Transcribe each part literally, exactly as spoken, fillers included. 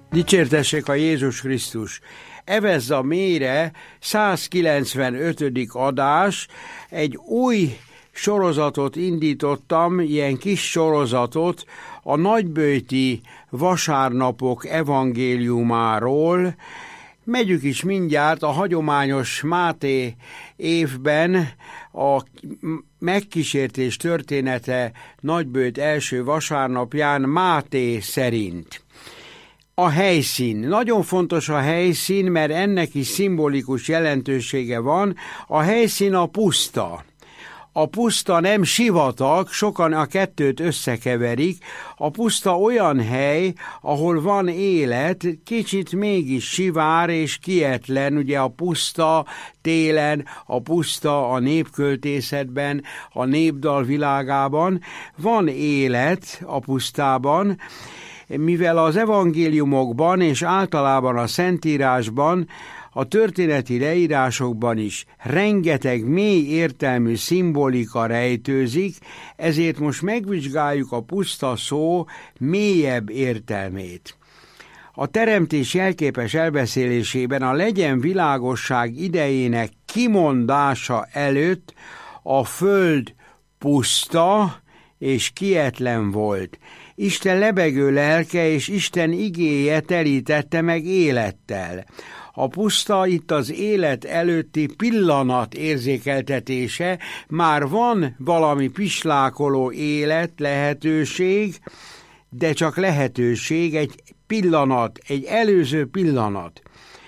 Dicsértessék a Jézus Krisztus! Evezza mélyre százkilencvenötödik adás, egy új sorozatot indítottam, ilyen kis sorozatot a nagyböjti vasárnapok evangéliumáról. Megyük is mindjárt a hagyományos Máté évben a megkísértés története nagyböjt első vasárnapján Máté szerint. A helyszín. Nagyon fontos a helyszín, mert ennek is szimbolikus jelentősége van. A helyszín a puszta. A puszta nem sivatag, sokan a kettőt összekeverik. A puszta olyan hely, ahol van élet, kicsit mégis sivár és kietlen. Ugye a puszta télen, a puszta a népköltészetben, a népdal világában. Van élet a pusztában, mivel az evangéliumokban és általában a Szentírásban, a történeti leírásokban is rengeteg mély értelmű szimbolika rejtőzik, ezért most megvizsgáljuk a puszta szó mélyebb értelmét. A teremtés jelképes elbeszélésében a legyen világosság idejének kimondása előtt a föld puszta és kietlen volt. Isten lebegő lelke és Isten igéje telítette meg élettel. A puszta itt az élet előtti pillanat érzékeltetése, már van valami pislákoló élet, lehetőség, de csak lehetőség, egy pillanat, egy előző pillanat.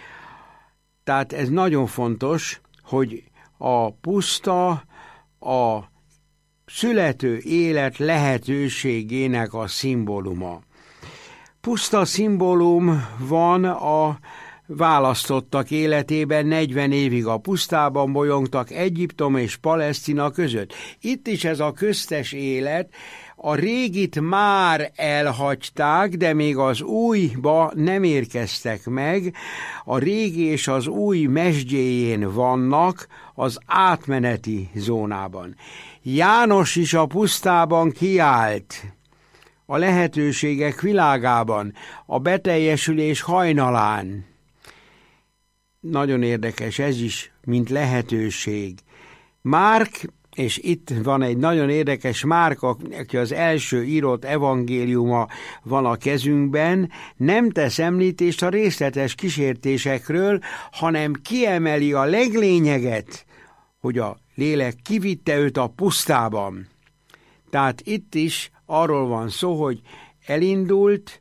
Tehát ez nagyon fontos, hogy a puszta a születő élet lehetőségének a szimbóluma. Puszta szimbólum van a választottak életében, negyven évig a pusztában bolyongtak Egyiptom és Palesztina között. Itt is ez a köztes élet, a régit már elhagyták, de még az újba nem érkeztek meg. A régi és az új mesdjéjén vannak, az átmeneti zónában. János is a pusztában kiállt, a lehetőségek világában, a beteljesülés hajnalán. Nagyon érdekes ez is, mint lehetőség. Márk, és itt van egy nagyon érdekes Márk, aki az első írott evangéliuma van a kezünkben, nem tesz említést a részletes kísértésekről, hanem kiemeli a leglényeget, hogy a lélek kivitte őt a pusztában. Tehát itt is arról van szó, hogy elindult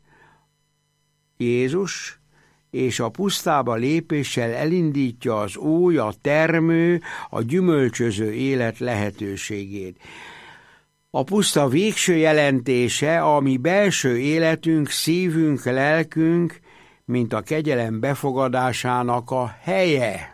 Jézus, és a pusztába lépéssel elindítja az új, a termő, a gyümölcsöző élet lehetőségét. A puszta végső jelentése, a mi belső életünk, szívünk, lelkünk, mint a kegyelem befogadásának a helye.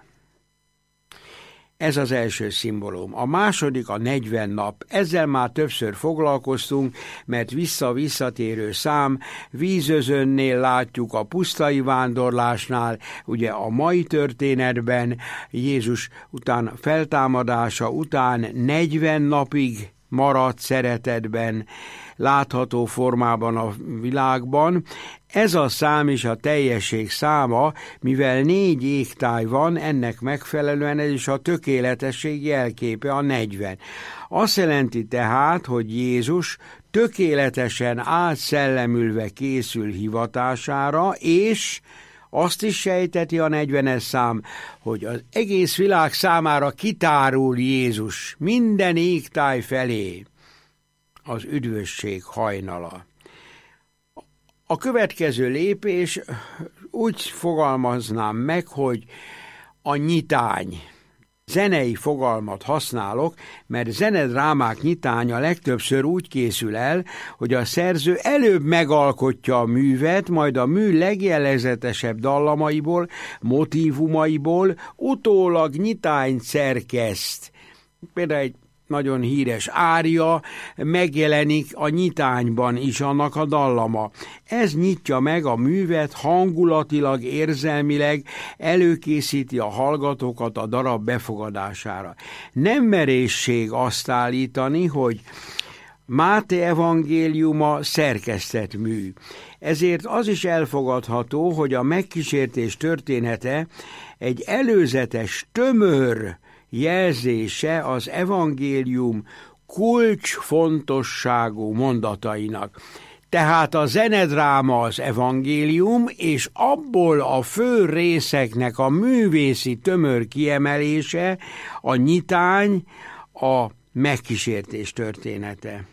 Ez az első szimbólum. A második a negyven nap. Ezzel már többször foglalkoztunk, mert vissza-visszatérő szám, Vízözönnél látjuk, a pusztai vándorlásnál, ugye a mai történetben Jézus után feltámadása után negyven napig maradt szeretetben, látható formában a világban. Ez a szám is a teljesség száma, mivel négy égtáj van, ennek megfelelően ez is a tökéletesség jelképe, a negyven. Azt jelenti tehát, hogy Jézus tökéletesen átszellemülve készül hivatására, és azt is sejteti a negyvenes szám, hogy az egész világ számára kitárul Jézus minden égtáj felé az üdvösség hajnala. A következő lépés úgy fogalmaznám meg, hogy a nyitány. Zenei fogalmat használok, mert zenedrámák nyitánya legtöbbször úgy készül el, hogy a szerző előbb megalkotja a művet, majd a mű legjellegzetesebb dallamaiból, motívumaiból utólag nyitányt szerkeszt. Például egy nagyon híres ária, megjelenik a nyitányban is annak a dallama. Ez nyitja meg a művet hangulatilag, érzelmileg, előkészíti a hallgatókat a darab befogadására. Nem merészség azt állítani, hogy Máté evangéliuma szerkesztett mű. Ezért az is elfogadható, hogy a megkísértés története egy előzetes, tömör jelzése az evangélium kulcsfontosságú mondatainak. Tehát a zenedráma az evangélium, és abból a fő részeknek a művészi tömör kiemelése, a nyitány, a megkísértés története.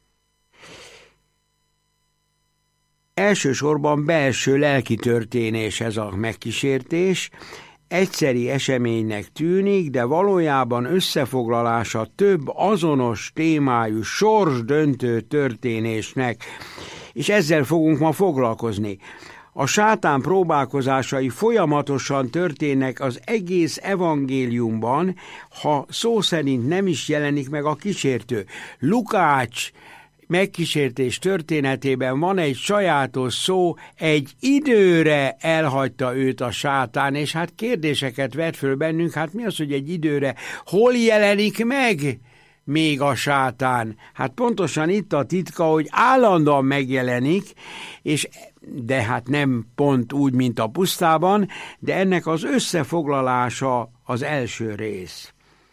Elsősorban belső lelki történés ez a megkísértés, egyszeri eseménynek tűnik, de valójában összefoglalása több azonos témájú sorsdöntő történésnek, és ezzel fogunk ma foglalkozni. A sátán próbálkozásai folyamatosan történnek az egész evangéliumban, ha szó szerint nem is jelenik meg a kísértő. Lukács megkísértés történetében van egy sajátos szó, egy időre elhagyta őt a sátán, és hát kérdéseket vet föl bennünk, hát mi az, hogy egy időre? Hol jelenik meg még a sátán? Hát pontosan itt a titka, hogy állandóan megjelenik, és de hát nem pont úgy, mint a pusztában, de ennek az összefoglalása az első rész.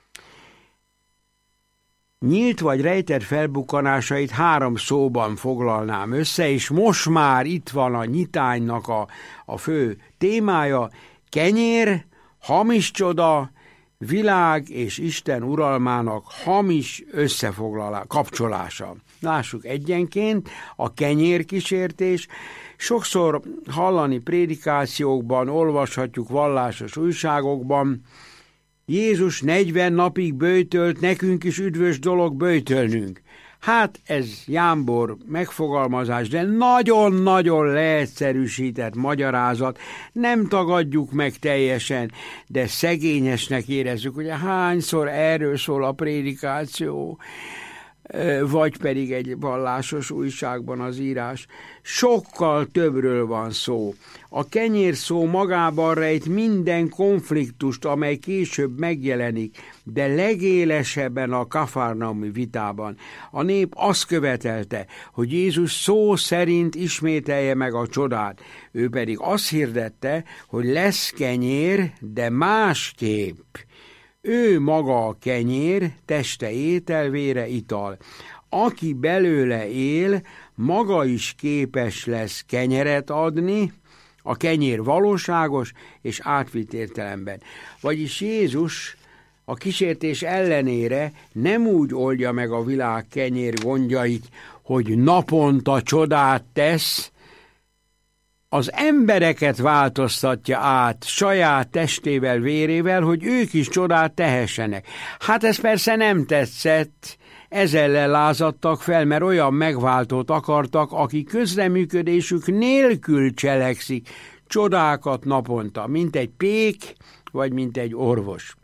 Nyílt vagy rejtett felbukkanásait három szóban foglalnám össze, és most már itt van a nyitánynak a, a fő témája: kenyér, hamis csoda, világ és Isten uralmának hamis összefoglalása, kapcsolása. Lássuk egyenként a kenyérkísértés. Sokszor hallani prédikációkban, olvashatjuk vallásos újságokban, Jézus negyven napig böjtölt, nekünk is üdvös dolog böjtölnünk. Hát ez jámbor megfogalmazás, de nagyon-nagyon leegyszerűsített magyarázat, nem tagadjuk meg teljesen, de szegényesnek érezzük, hogy hányszor erről szól a prédikáció, vagy pedig egy vallásos újságban az írás. Sokkal többről van szó. A kenyér szó magában rejt minden konfliktust, amely később megjelenik, de legélesebben a kafarnaumi vitában. A nép azt követelte, hogy Jézus szó szerint ismételje meg a csodát. Ő pedig azt hirdette, hogy lesz kenyér, de másképp. Ő maga a kenyér, teste étel, vére ital. Aki belőle él, maga is képes lesz kenyeret adni, a kenyér valóságos és átvitt értelemben. Vagyis Jézus a kísértés ellenére nem úgy oldja meg a világ kenyér gondjait, hogy naponta csodát tesz, az embereket változtatja át saját testével, vérével, hogy ők is csodát tehessenek. Hát ez persze nem tetszett, ezzel lázadtak fel, mert olyan megváltót akartak, aki közreműködésük nélkül cselekszik csodákat naponta, mint egy pék, vagy mint egy orvos.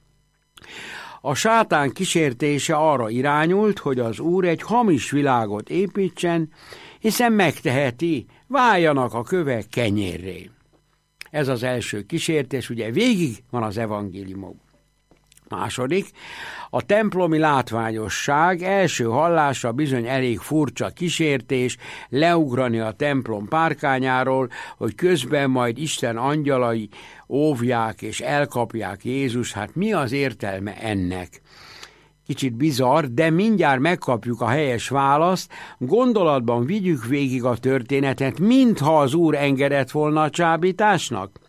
A sátán kísértése arra irányult, hogy az Úr egy hamis világot építsen, hiszen megteheti, váljanak a kövek kenyérré. Ez az első kísértés, ugye végig van az evangéliumok. Második, a templomi látványosság első hallásra bizony elég furcsa kísértés, leugrani a templom párkányáról, hogy közben majd Isten angyalai óvják és elkapják Jézus. Hát mi az értelme ennek? Kicsit bizarr, de mindjárt megkapjuk a helyes választ, gondolatban vigyük végig a történetet, mintha az Úr engedett volna a csábításnak.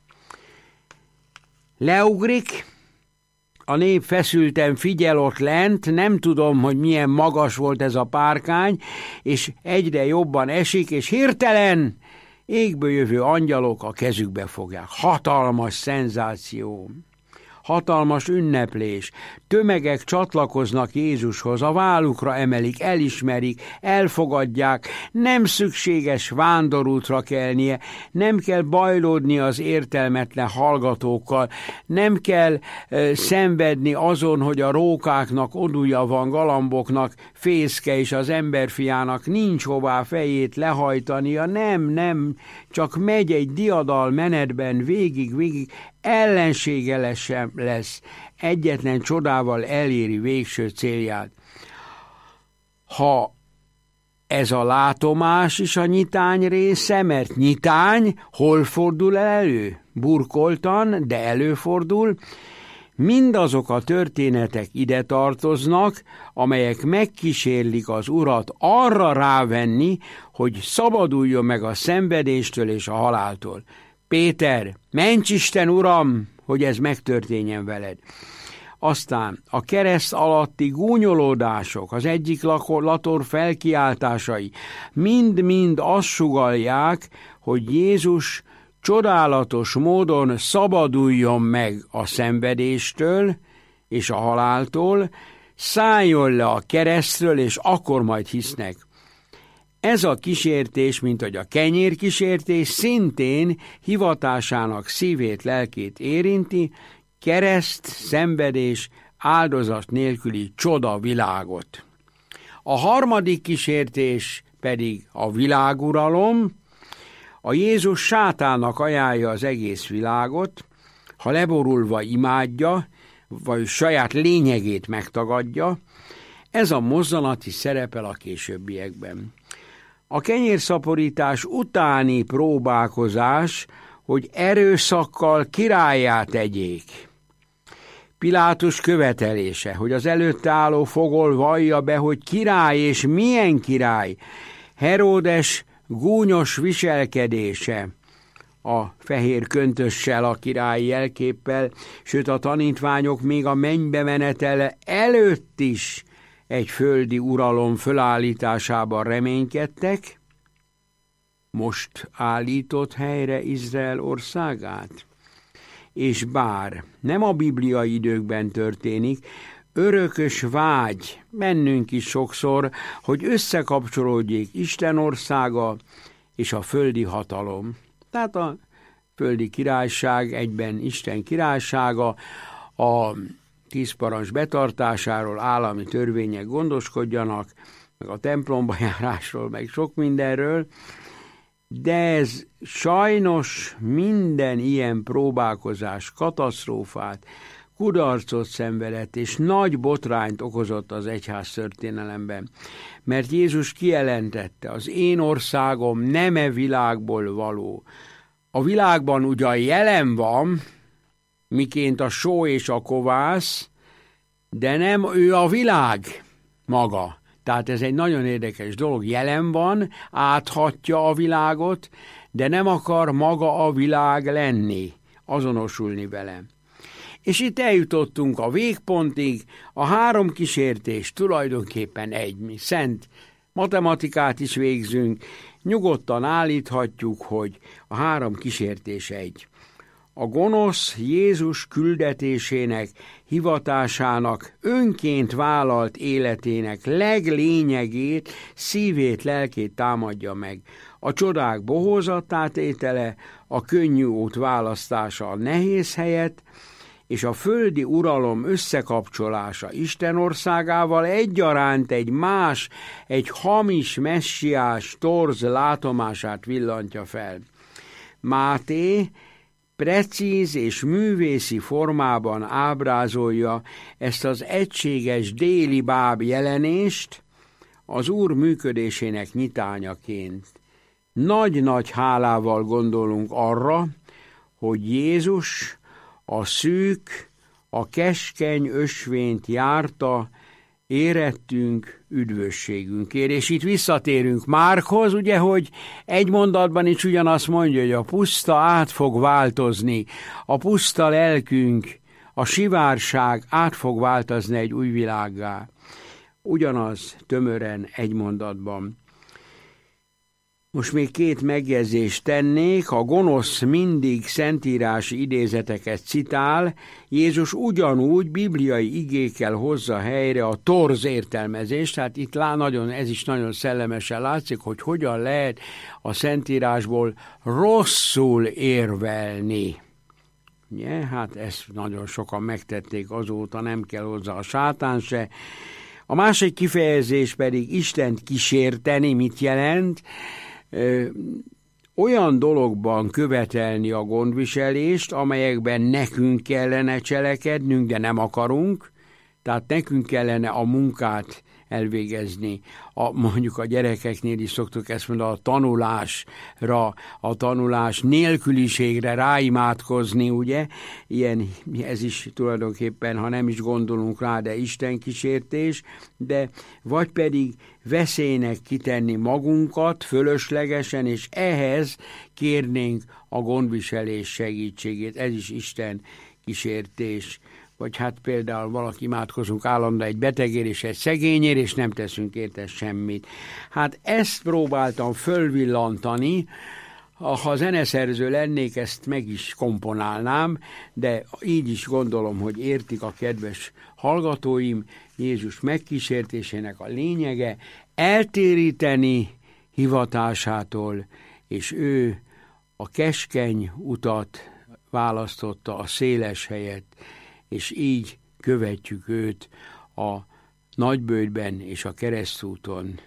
Leugrik, a nép feszülten figyel ott lent, nem tudom, hogy milyen magas volt ez a párkány, és egyre jobban esik, és hirtelen égből jövő angyalok a kezükbe fogják. Hatalmas szenzáció. Hatalmas ünneplés, tömegek csatlakoznak Jézushoz, a vállukra emelik, elismerik, elfogadják, nem szükséges vándorútra kelnie, nem kell bajlódni az értelmetlen hallgatókkal, nem kell e, szenvedni azon, hogy a rókáknak odúja van, galamboknak fészke, és az emberfiának nincs hová fejét lehajtania, nem, nem, csak megy egy diadal menetben végig, végig, ellensége lesz, lesz, egyetlen csodával eléri végső célját. Ha Ez a látomás is a nyitány része, mert nyitány hol fordul elő? Burkoltan, de előfordul. Mindazok a történetek ide tartoznak, amelyek megkísérlik az Urat arra rávenni, hogy szabaduljon meg a szenvedéstől és a haláltól. Péter, ments Isten, Uram, hogy ez megtörténjen veled. Aztán a kereszt alatti gúnyolódások, az egyik lator felkiáltásai mind-mind azt sugallják, hogy Jézus csodálatos módon szabaduljon meg a szenvedéstől és a haláltól, szálljon le a keresztről, és akkor majd hisznek. Ez a kísértés, mint hogy a kenyérkísértés, szintén hivatásának szívét, lelkét érinti, kereszt, szenvedés, áldozat nélküli csoda világot. A harmadik kísértés pedig a világuralom. A Jézus sátának ajánlja az egész világot, ha leborulva imádja, vagy saját lényegét megtagadja. Ez a mozzanat is szerepel a későbbiekben. A kenyérszaporítás utáni próbálkozás, hogy erőszakkal királlyá tegyék. Pilátus követelése, hogy az előtte álló fogol vallja be, hogy király és milyen király. Heródes gúnyos viselkedése, a fehér köntössel, a királyi jelképpel, sőt a tanítványok még a mennybe menetele előtt is egy földi uralom fölállításában reménykedtek. Most állított helyre Izrael országát? És bár nem a bibliai időkben történik, örökös vágy bennünk is sokszor, hogy összekapcsolódjék Isten országa és a földi hatalom. Tehát a földi királyság egyben Isten királysága, a tíz parancs betartásáról állami törvények gondoskodjanak, meg a templomba járásról, meg sok mindenről, de ez sajnos minden ilyen próbálkozás katasztrófát, kudarcot szenvedett és nagy botrányt okozott az egyház történelemben, mert Jézus kijelentette, az én országom nem e világból való. A világban ugyan jelen van, miként a só és a kovász, de nem ő a világ maga. Tehát ez egy nagyon érdekes dolog. Jelen van, áthatja a világot, de nem akar maga a világ lenni, azonosulni vele. És itt eljutottunk a végpontig, a három kísértés tulajdonképpen egy, mi szent matematikát is végzünk, nyugodtan állíthatjuk, hogy a három kísértés egy. A gonosz Jézus küldetésének, hivatásának, önként vállalt életének leglényegét, szívét, lelkét támadja meg. A csodák bohózattá tétele, a könnyű út választása a nehéz helyett, és a földi uralom összekapcsolása Isten országával egyaránt egy más, egy hamis messiás torz látomását villantja fel. Máté precíz és művészi formában ábrázolja ezt az egységes déli báb jelenést az Úr működésének nyitányaként. Nagy-nagy hálával gondolunk arra, hogy Jézus a szűk, a keskeny ösvényt járta, érettünk üdvösségünkért. És itt visszatérünk Márkhoz, ugye, hogy egy mondatban is ugyanazt mondja, hogy a puszta át fog változni, a puszta lelkünk, a sivárság át fog változni egy új világgá. Ugyanaz tömören egy mondatban. Most még két megjegyzést tennék, a gonosz mindig szentírási idézeteket citál, Jézus ugyanúgy bibliai igékkel hozza helyre a torz értelmezést, tehát itt lá, nagyon, ez is nagyon szellemesen látszik, hogy hogyan lehet a szentírásból rosszul érvelni. Ja, hát ezt nagyon sokan megtették azóta, nem kell hozzá a sátán se. A másik kifejezés pedig Istent kísérteni, mit jelent? Ö, olyan dologban követelni a gondviselést, amelyekben nekünk kellene cselekednünk, de nem akarunk, tehát nekünk kellene a munkát elvégezni. A, mondjuk a gyerekeknél is szoktuk ezt mondani, a tanulásra, a tanulás nélküliségre ráimádkozni, ugye? Ilyen, ez is tulajdonképpen, ha nem is gondolunk rá, de Isten kísértés, de vagy pedig veszélynek kitenni magunkat fölöslegesen, és ehhez kérnénk a gondviselés segítségét. Ez is Isten kísértés. Vagy hát például valaki imádkozunk állandóan egy betegér és egy szegényér, és nem teszünk érte semmit. Hát ezt próbáltam fölvillantani, ha zeneszerző lennék, ezt meg is komponálnám, de így is gondolom, hogy értik a kedves hallgatóim, Jézus megkísértésének a lényege, eltéríteni hivatásától, és ő a keskeny utat választotta a széles helyet, és így követjük őt a nagybőjtben és a keresztúton.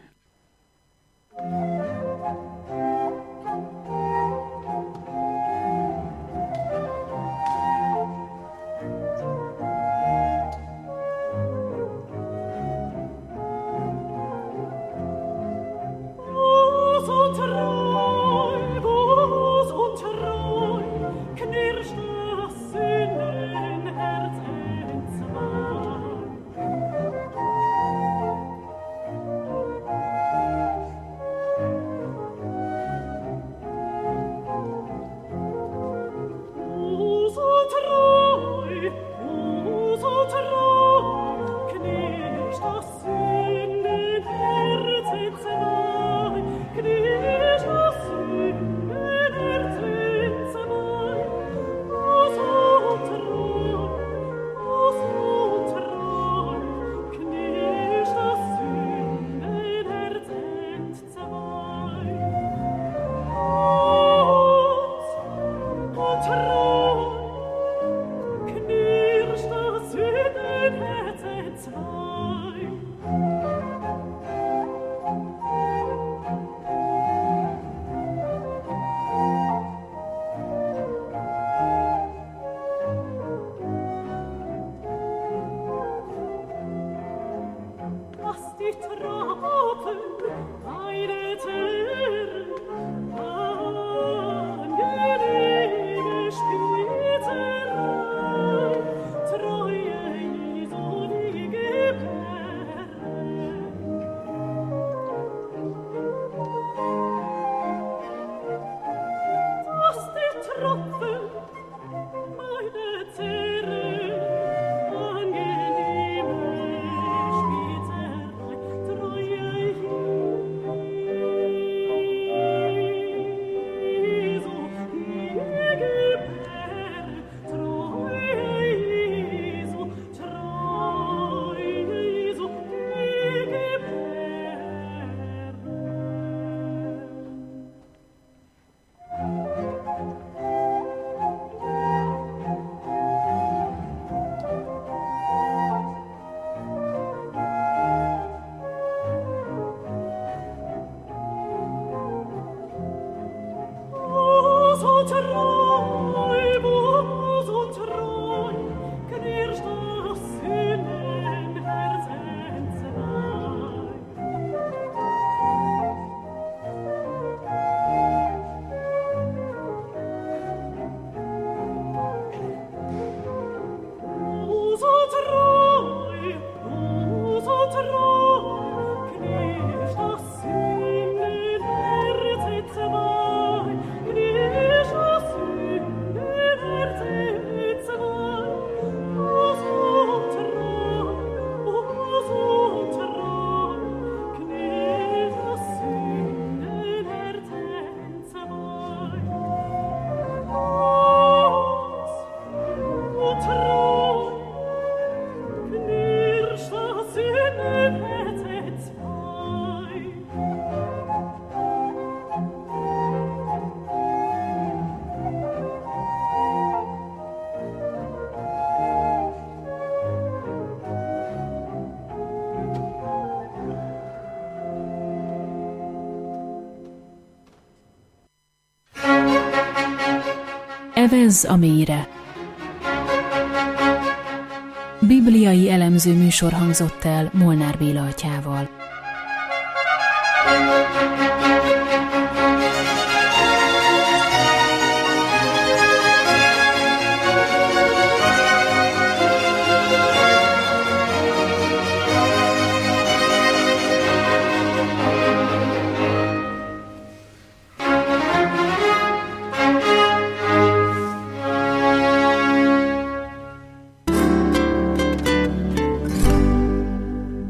Evezz a mélyre. Bibliai elemző műsor hangzott el Molnár Béla atyával.